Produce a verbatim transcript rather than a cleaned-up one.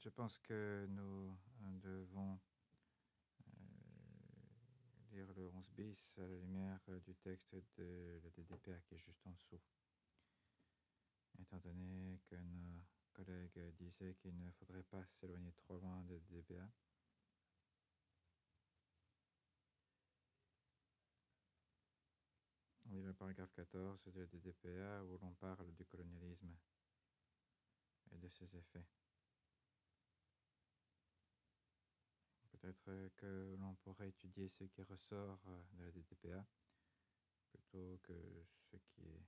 Je pense que nous devons euh, lire le onze bis à la lumière du texte de la D D P A qui est juste en dessous. Étant donné que nos collègues disaient qu'il ne faudrait pas s'éloigner trop loin de la D D P A. On lit le paragraphe quatorze de la D D P A où l'on parle du colonialisme et de ses effets. Peut-être que l'on pourrait étudier ce qui ressort de la D D P A plutôt que ce qui est